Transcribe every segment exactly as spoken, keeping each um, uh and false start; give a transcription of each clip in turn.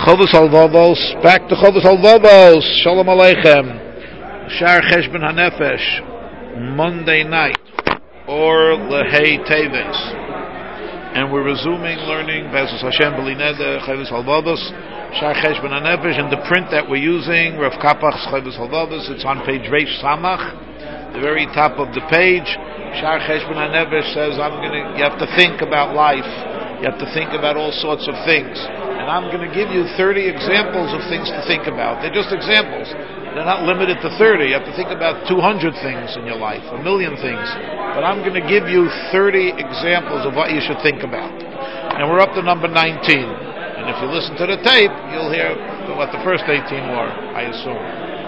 Chovos Halvavos, back to Chovos Halvavos. Shalom Aleichem. Shar Cheshbon HaNefesh, Monday night, or Lehei Teves. And we're resuming learning Be'ezus Hashem B'li Neder, Chovos Halvavos, Shar Cheshbon HaNefesh, and the print that we're using, Rav Kapach's Chovos Halvavos. It's on page Reish Samach, the very top of the page. Shar Cheshbon HaNefesh says, I'm gonna, you have to think about life. You have to think about all sorts of things. And I'm going to give you thirty examples of things to think about. They're just examples. They're not limited to thirty. You have to think about two hundred things in your life, a million things. But I'm going to give you thirty examples of what you should think about. And we're up to number nineteen. And if you listen to the tape, you'll hear what the first eighteen were, I assume.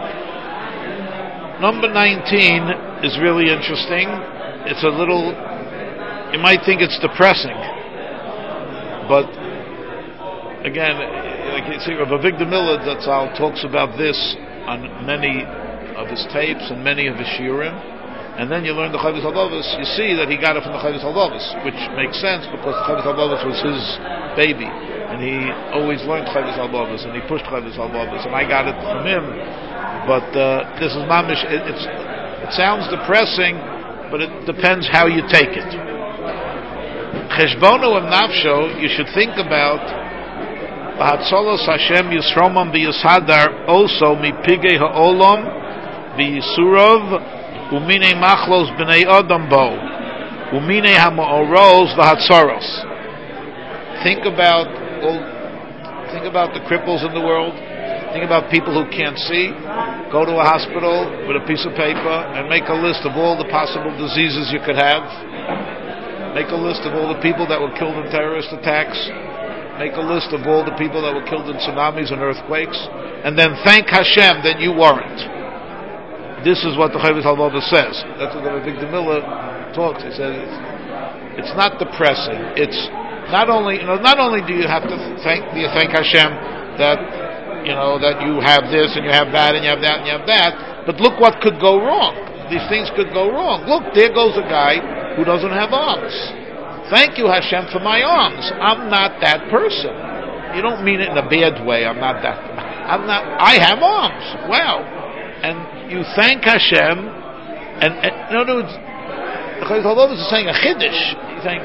Number nineteen is really interesting. It's a little, you might think it's depressing. But again, like you see, Rav Avigdor Miller Zatzal talks about this on many of his tapes and many of his shiurim, and then you learn the Chovos Halvavos. You see that he got it from the Chovos Halvavos, which makes sense because the Chovos Halvavos was his baby, and he always learned Chovos Halvavos, and he pushed Chovos Halvavos, and I got it from him. But uh, this is mamish. It, it's, it sounds depressing, but it depends how you take it. Cheshbono and Nafsho, you should think about V'hatzolos Hashem Yisromam v'Yisadar also mipigei ha'olam v'Yisurov u'minei machlos b'nei Adam bo u'minei ha'ma'oros v'hatzoros. Think about well, think about the cripples in the world. Think about people who can't see. Go to a hospital with a piece of paper and make a list of all the possible diseases you could have. Make a list of all the people that were killed in terrorist attacks. Make a list of all the people that were killed in tsunamis and earthquakes. And then thank Hashem that you weren't. This is what the Chovos Halvavos says. That's what Rav Avigdor Miller talks. He says it's, it's not depressing. It's not only, you know, not only do you have to thank, do you thank Hashem that, you know, that you have this and you have that and you have that and you have that, but look what could go wrong. These things could go wrong. Look, there goes a guy who doesn't have arms. Thank you, Hashem, for my arms. I'm not that person. You don't mean it in a bad way. I'm not that. I'm not. I have arms. Wow. And you thank Hashem. And, and in other words, the Chovos Halvavos is saying a chiddush. He's saying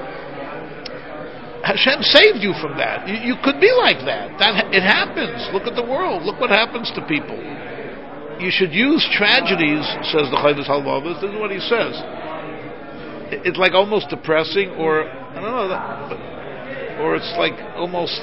Hashem saved you from that. You, you could be like that. That it happens. Look at the world. Look what happens to people. You should use tragedies, says the Chovos Halvavos. This is what he says. It's like almost depressing, or I don't know, that, but, or it's like almost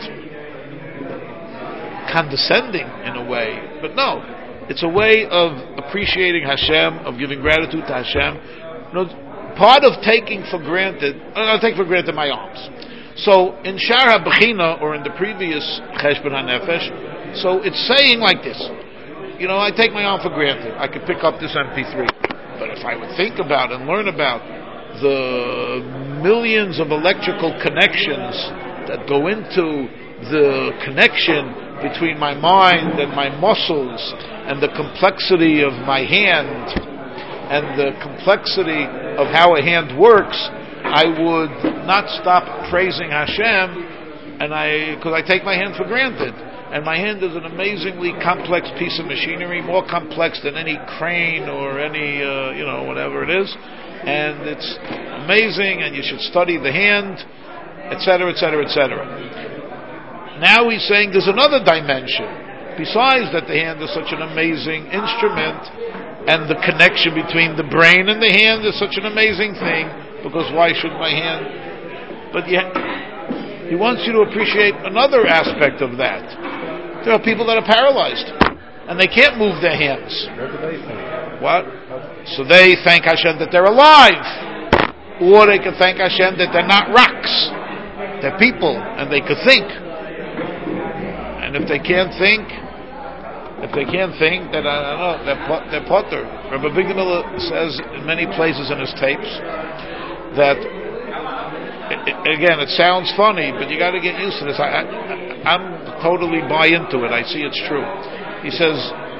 condescending in a way. But no, it's a way of appreciating Hashem, of giving gratitude to Hashem. You know, part of taking for granted, I take for granted my arms. So in Shar HaBechina, or in the previous Cheshbon HaNefesh, so it's saying like this. You know, I take my arm for granted. I could pick up this M P three. But if I would think about and learn about the millions of electrical connections that go into the connection between my mind and my muscles, and the complexity of my hand, and the complexity of how a hand works, I would not stop praising Hashem, and I, because I take my hand for granted. And my hand is an amazingly complex piece of machinery, more complex than any crane or any, uh, you know, whatever it is. And it's amazing, and you should study the hand, et cetera, et cetera, et cetera. Now he's saying there's another dimension. Besides that the hand is such an amazing instrument, and the connection between the brain and the hand is such an amazing thing, because why should my hand... But yet, he wants you to appreciate another aspect of that. There are people that are paralyzed, and they can't move their hands. What do they think? What? So they thank Hashem that they're alive. Or they can thank Hashem that they're not rocks. They're people, and they could think. And if they can't think, if they can't think, then I don't know, they're, they're potter. Rabbi Avigdor Miller says in many places in his tapes that, again, it sounds funny, but you got to get used to this. I, I, I'm totally buy into it. I see it's true. He says,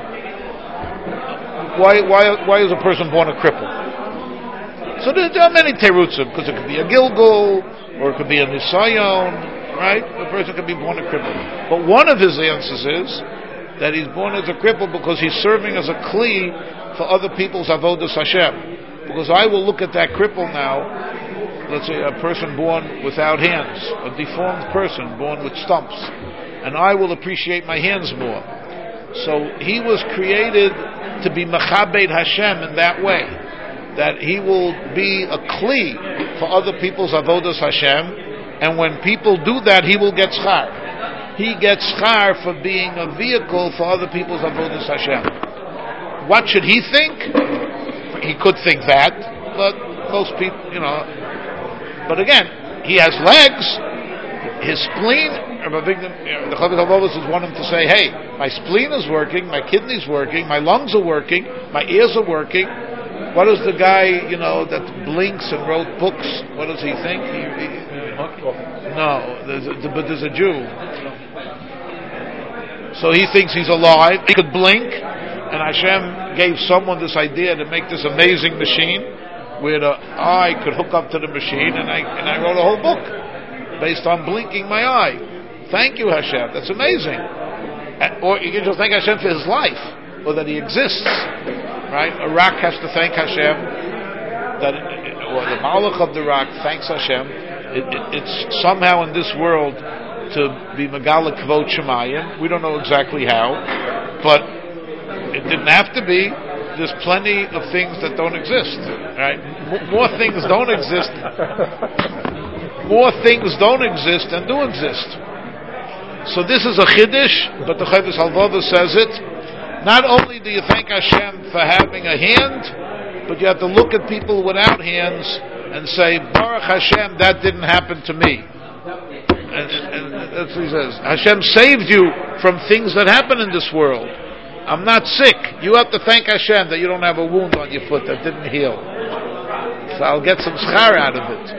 why, why, why is a person born a cripple? So there, there are many terutzim, because it could be a gilgul, or it could be a nisayon, right? A person can be born a cripple. But one of his answers is that he's born as a cripple because he's serving as a kli for other people's avodas Hashem. Because I will look at that cripple now, let's say a person born without hands, a deformed person born with stumps, and I will appreciate my hands more. So he was created to be Mechabed Hashem in that way, that he will be a kli for other people's avodas Hashem, and when people do that, he will get schar. He gets schar for being a vehicle for other people's avodas Hashem. What should he think? He could think that, but most people, you know. But again, he has legs. His spleen. The Chavis Halvavos is wanting to say, "Hey, my spleen is working, my kidneys working, my lungs are working, my ears are working." What is the guy, you know, that blinks and wrote books? What does he think? He, he, no, there's a, but there's a Jew. So he thinks he's alive. He could blink, and Hashem gave someone this idea to make this amazing machine where the eye could hook up to the machine, and I and I wrote a whole book based on blinking my eye. Thank you, Hashem. That's amazing. Or you can just thank Hashem for his life, or that he exists. Right? A rock has to thank Hashem, that, or the Malach of the rock thanks Hashem. It, it, it's somehow in this world to be Megala Kvot Shemayim. We don't know exactly how, but it didn't have to be. There's plenty of things that don't exist. Right? M- more things don't exist. More things don't exist than do exist. So this is a chiddush, but the Chavis Halvavos says it. Not only do you thank Hashem for having a hand, but you have to look at people without hands and say, Baruch Hashem, that didn't happen to me. And, and that's what he says. Hashem saved you from things that happen in this world. I'm not sick. You have to thank Hashem that you don't have a wound on your foot that didn't heal. So I'll get some schar out of it.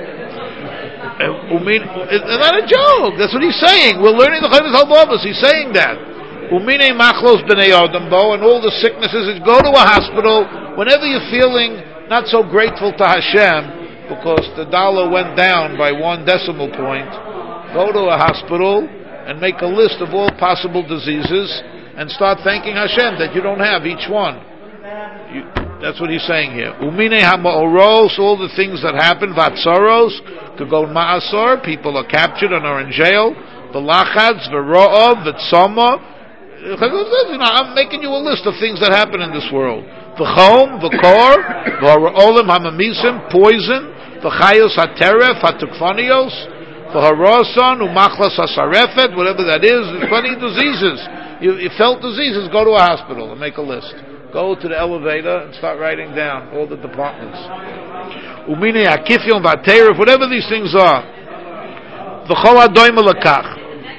It's not a joke. That's what he's saying. We're learning the Chavis Halvavos. He's saying that. Umine machlos b'nei adam bo, and all the sicknesses is go to a hospital whenever you're feeling not so grateful to Hashem because the dollar went down by one decimal point. Go to a hospital and make a list of all possible diseases and start thanking Hashem that you don't have each one. You, that's what he's saying here. Umine hama'oros, all the things that happen, vatsaros, to go ma'asor, people are captured and are in jail. V'lachadz, v'ro'ov, v'tzoma. You know, I'm making you a list of things that happen in this world. V'chom, v'kor, v'hara'olim hamamisim, poison, v'chayos hateref, hatukfanios, v'harason, umachlas hasarefet, whatever that is. There's plenty of diseases. You, you felt diseases, go to a hospital and make a list. Go to the elevator and start writing down all the departments. Umine hakifyon v'hateref, whatever these things are. V'chol hadoim lekach.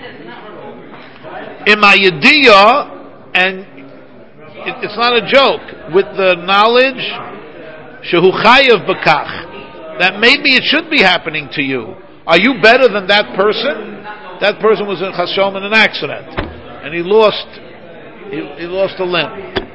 In my yediyah, and it, it's not a joke, with the knowledge, shehu chayav b'kach, that maybe it should be happening to you. Are you better than that person? That person was in Chashom in an accident, and he lost, he, he lost a limb.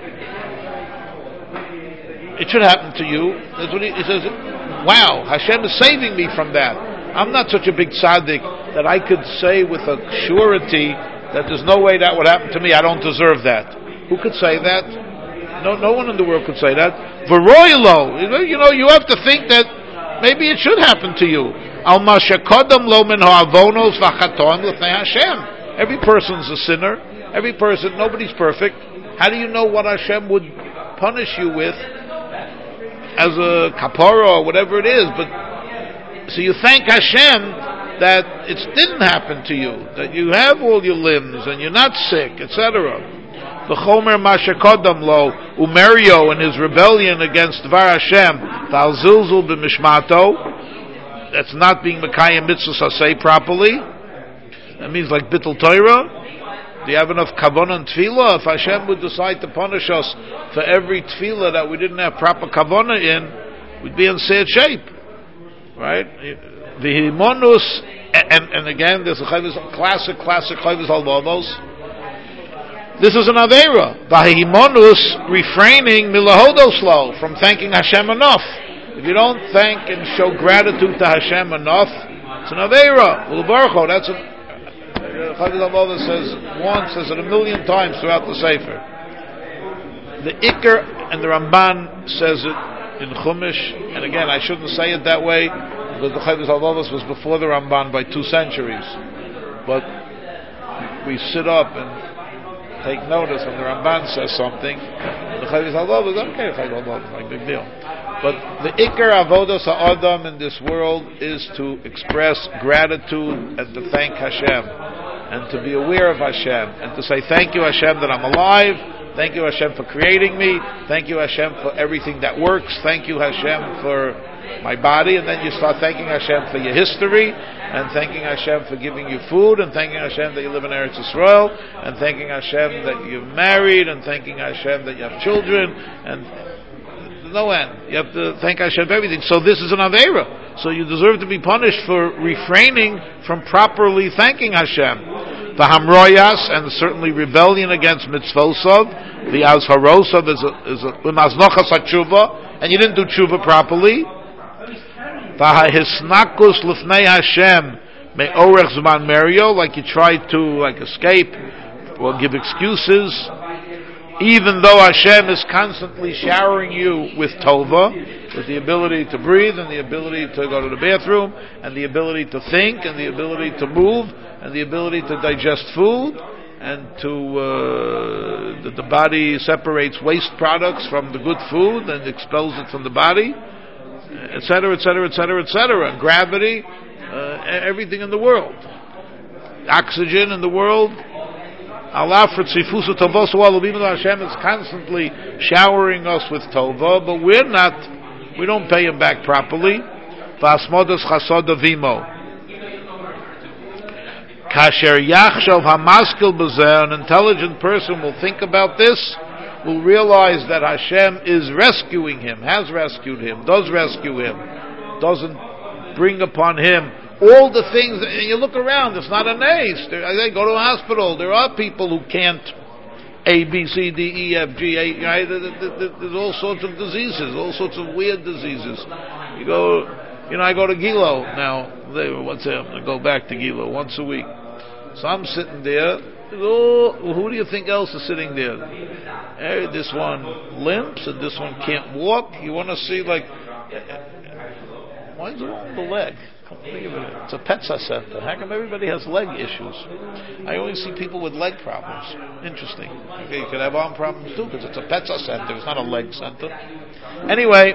It should happen to you. That's what he, he says. Wow, Hashem is saving me from that. I'm not such a big tzaddik that I could say with a surety that there's no way that would happen to me. I don't deserve that. Who could say that? No, no one in the world could say that. V'roylo, you know, you have to think that maybe it should happen to you. Al mashakodam lo min ha'avonos v'chaton l'fnei Hashem. Every person's a sinner. Every person, nobody's perfect. How do you know what Hashem would punish you with as a kapara or whatever it is? But so you thank Hashem that it didn't happen to you, that you have all your limbs and you're not sick, et cetera. The Chomer Mashakodam Lo Umerio in his rebellion against Dvar Hashem, Val Zilzul b'Mishmato, that's not being Mekayim Mitzvah Saseh properly. That means like Bittul Torah. Do you have enough kavanah and tefillah? If Hashem would decide to punish us for every tefillah that we didn't have proper kavanah in, we'd be in sad shape, right? The himonus, and, and again, there's a classic, classic Chavis Halvavos. This is an Aveira. The himonus, refraining milahodoslo, from thanking Hashem enough. If you don't thank and show gratitude to Hashem enough, it's an Aveira. Ulabarcho, that's a, The Chovos HaLevavos says once, says it a million times throughout the Sefer. The Iker and the Ramban says it in Chumash, and again, I shouldn't say it that way because the Chovos HaLevavos was before the Ramban by two centuries. But we sit up and take notice when the Ramban says something. The Chovos HaLevavos, okay, Chovos HaLevavos, like big deal. But the Iker Avodas HaAdam in this world is to express gratitude and to thank Hashem and to be aware of Hashem and to say thank you Hashem that I'm alive, thank you Hashem for creating me, thank you Hashem for everything that works, thank you Hashem for my body, and then you start thanking Hashem for your history and thanking Hashem for giving you food and thanking Hashem that you live in Eretz Yisrael and thanking Hashem that you're married and thanking Hashem that you have children and no end. You have to thank Hashem for everything. So this is an Aveira. So you deserve to be punished for refraining from properly thanking Hashem. The Hamroyas, and certainly rebellion against mitzvosov. The Azharosov is a, is a, and you didn't do tshuva properly. The Hisnakus Lufnei Hashem Me'orech Zman Merio, like you tried to like escape or give excuses. Even though Hashem is constantly showering you with tova, with the ability to breathe and the ability to go to the bathroom and the ability to think and the ability to move and the ability to digest food and to uh, that the body separates waste products from the good food and expels it from the body, et cetera, et cetera, et cetera, et cetera. Gravity, uh, everything in the world, oxygen in the world. Allah for tzifusu tovos, even though Hashem is constantly showering us with tova, but we're not, we don't pay Him back properly. V'asmodas chasod avimo. Kasher yachshov hamaskil b'zeh, an intelligent person will think about this, will realize that Hashem is rescuing him, has rescued him, does rescue him, doesn't bring upon him all the things, and you look around, it's not an ace. There, they go to a hospital, there are people who can't A, B, C, D, E, F, G, A, you know, there's all sorts of diseases, all sorts of weird diseases. You go, you know, I go to Gilo now, they, what's it, I go back to Gilo once a week. So I'm sitting there, oh, who do you think else is sitting there? Hey, this one limps, and this one can't walk. You want to see, like, why is it wrong with the leg? It's a Petsa center. How come everybody has leg issues? I only see people with leg problems. Interesting. Okay, you could have arm problems too because it's a Petsa center. It's not a leg center. Anyway,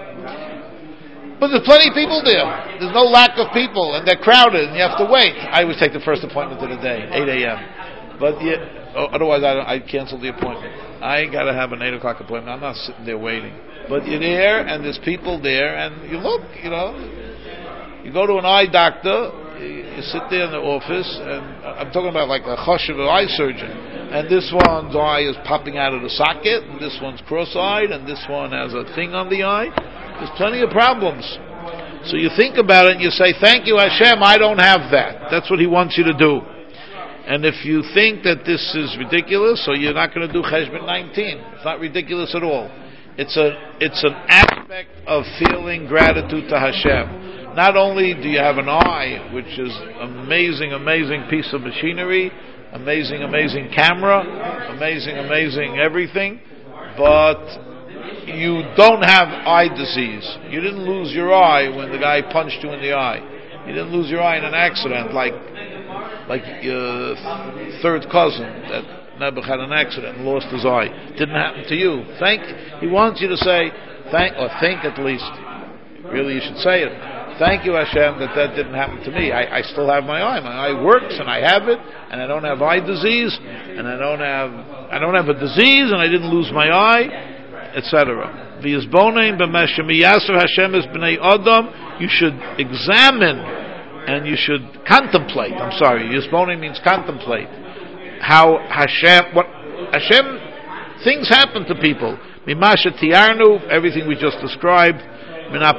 but there's plenty of people there. There's no lack of people, and they're crowded, and you have to wait. I always take the first appointment of the day, eight a.m. But yeah, oh, otherwise I, I cancel the appointment. I got to have an eight o'clock appointment. I'm not sitting there waiting. But you're there, and there's people there, and you look, you know. You go to an eye doctor, you sit there in the office, and I'm talking about like a choshev eye surgeon, and this one's eye is popping out of the socket, and this one's cross-eyed, and this one has a thing on the eye. There's plenty of problems. So you think about it, and you say, thank you Hashem, I don't have that. That's what He wants you to do. And if you think that this is ridiculous, so you're not going to do Cheshbon nineteen. It's not ridiculous at all. It's a it's an aspect of feeling gratitude to Hashem. Not only do you have an eye, which is amazing, amazing piece of machinery, amazing, amazing camera, amazing, amazing everything, but you don't have eye disease. You didn't lose your eye when the guy punched you in the eye. You didn't lose your eye in an accident like like your third cousin that never had an accident and lost his eye. Didn't happen to you. Thank. He wants you to say thank, or think at least. Really, you should say it. Thank you, Hashem, that that didn't happen to me. I, I still have my eye. My eye works, and I have it, and I don't have eye disease, and I don't have I don't have a disease, and I didn't lose my eye, et cetera. V'yizbonein b'meshem yaser Hashem is b'nei Adam. You should examine and you should contemplate. I'm sorry, yizbonein means contemplate. How Hashem, what Hashem, things happen to people. Mimasha tiarnu, everything we just described. You are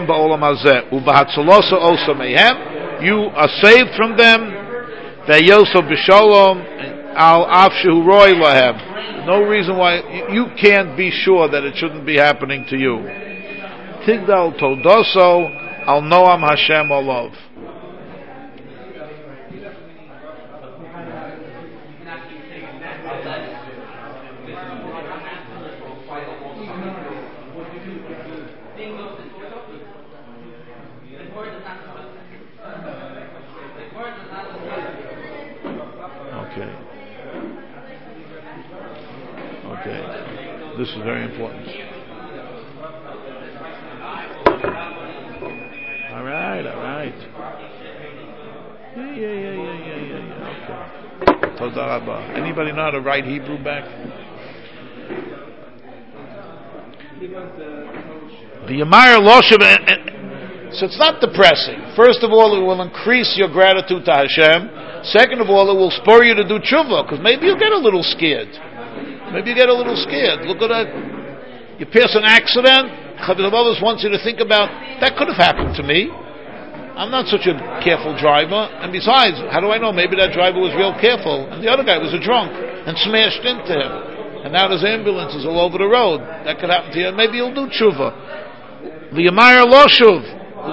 saved from them. No reason why you can't be sure that it shouldn't be happening to you. Tigdal Todoso Al Noam Hashem Olav. Okay. Okay. This is very important. All right, all right. Yeah, yeah, yeah, yeah, yeah, yeah, yeah. Okay. Toda Rabba. Anybody know how to write Hebrew back? The Yamar Loshev. So it's not depressing. First of all, it will increase your gratitude to Hashem. Second of all, it will spur you to do tshuva, because maybe you get a little scared. Maybe you get a little scared. Look at that. You pass an accident. Chavil Avos wants you to think about, that could have happened to me. I'm not such a careful driver. And besides, how do I know? Maybe that driver was real careful, and the other guy was a drunk and smashed into him. And now there's ambulances all over the road. That could happen to you. Maybe you'll do tshuva. L'yamayir lo shuv.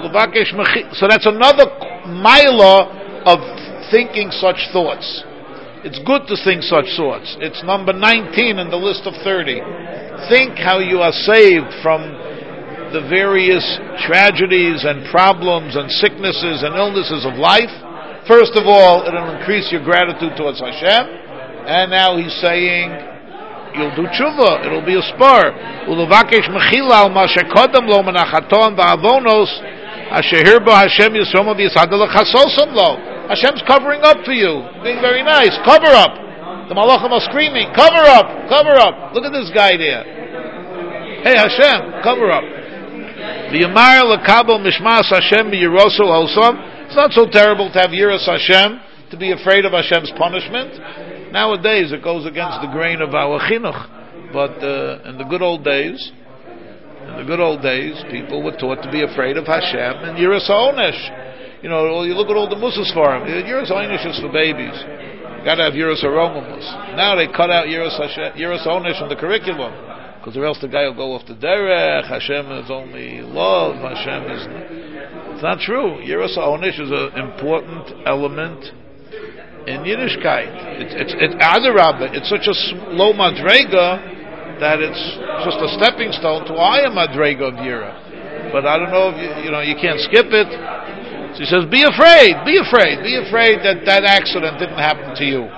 So that's another mila of thinking such thoughts. It's good to think such thoughts. It's number nineteen in the list of thirty. Think how you are saved from the various tragedies and problems and sicknesses and illnesses of life. First of all, it'll increase your gratitude towards Hashem. And now he's saying, you'll do tshuva. It'll be a spur. Ulevakesh mechila al ma shekodam lo menachaton va'avonos asher hirbo Hashem yisromo v'yisadel chasosam lo. Hashem's covering up for you, being very nice. Cover up. The malachim are screaming, cover up, cover up. Look at this guy there. Hey Hashem, cover up. V'yamar lekabel mishmas Hashem b'yirosu osam. It's not so terrible to have yiras Hashem, to be afraid of Hashem's punishment. Nowadays it goes against the grain of our chinuch, but uh, in the good old days, in the good old days, people were taught to be afraid of Hashem and yiras ha'onesh. You know, you look at all the musas for him. Yiras ha'onesh is for babies. You got to have yiras haromamus. Now they cut out yiras ha'onesh from the curriculum, because or else the guy will go off the derech. Hashem is only love. Hashem is. It's not true. Yiras ha'onesh is an important element in Yiddishkeit. It's it's it's Adarabah. It's such a low madrega that it's just a stepping stone to a higher madrega of Yira. But I don't know if you, you know you can't skip it. So he says, be afraid, be afraid, be afraid that that accident didn't happen to you.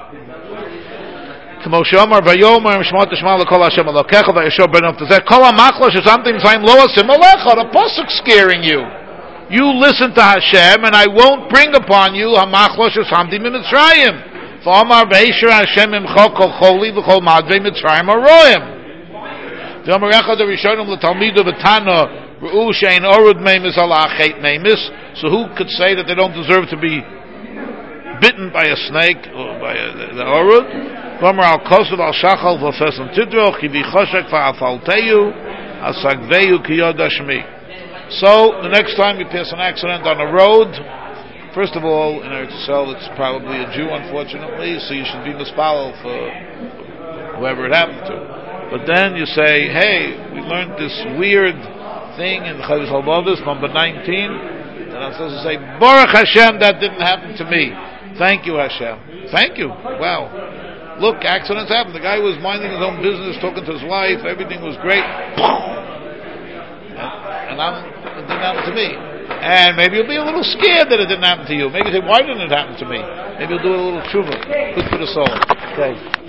The pasuk's scaring you. You listen to Hashem, and I won't bring upon you hamachlosh esamdim mitzrayim. V'amar ve'isher Hashem imcho kol choli v'kol madvei mitzrayim aroim. V'amar echad harishonim l'talmidu v'tana Ru'u shein orud meimis ala achet meimis. So who could say that they don't deserve to be bitten by a snake or by a, the orud? V'amar al kosav al shachal v'fesam tidroch ki v'choshek v'afalteyu asagveyu ki yodashmi. So the next time you pass an accident on a road, first of all, in Eretz Yisrael it's probably a Jew, unfortunately, so you should be mispalel for whoever it happened to. But then you say, hey, we learned this weird thing in Chavis Halbavis, number nineteen, and I'm supposed to say, Baruch Hashem, that didn't happen to me. Thank you, Hashem. Thank you. Wow. Look, accidents happen. The guy was minding his own business, talking to his wife, everything was great. And, and I'm, it didn't happen to me. And maybe you'll be a little scared that it didn't happen to you. Maybe you say, why didn't it happen to me? Maybe you'll do a little tshuva. Good for the soul. Okay.